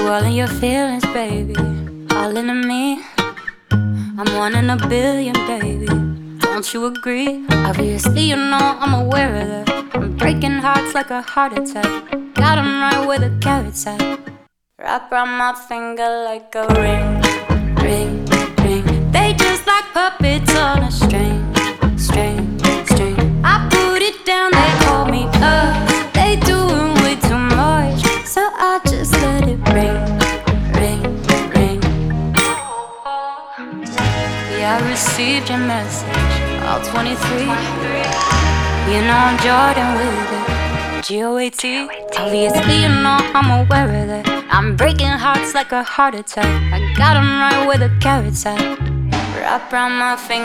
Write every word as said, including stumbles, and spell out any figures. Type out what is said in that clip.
all in your feelings, baby, all into me. I'm one in a billion, baby, don't you agree? Obviously you know I'm aware of that. I'm breaking hearts like a heart attack. Got 'em right where the carrots at. Wrap around my finger like a ring, ring, ring. They just like puppets on a string, string, string. I put it down, they call me up. They doing way too much, so I just let it ring, ring, ring. Yeah, I received your message, all twenty-three. You know I'm Jordan with it, G O A T. Obviously you know I'm aware of that. I'm breaking hearts like a heart attack. I got 'em right where the carrots at. Wrap around my finger.